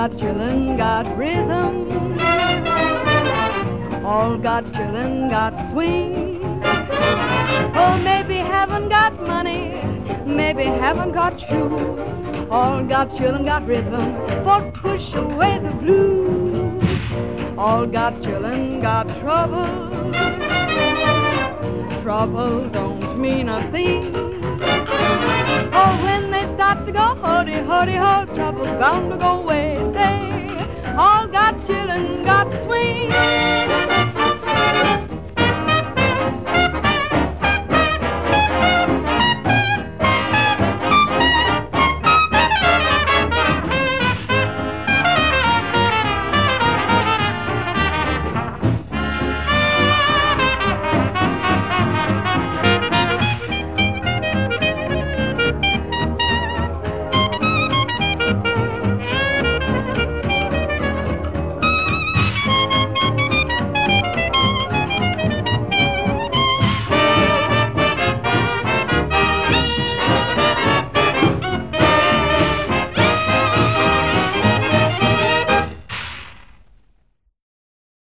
God's children got rhythm. All God's children got swing. Oh, maybe haven't got money, maybe haven't got shoes. All God's children got rhythm for push away the blues. All God's children got trouble. Trouble don't mean a thing. Oh, when they start to go hurdy, hurdy, ho, trouble's bound to go away. Say, all God's children got swing.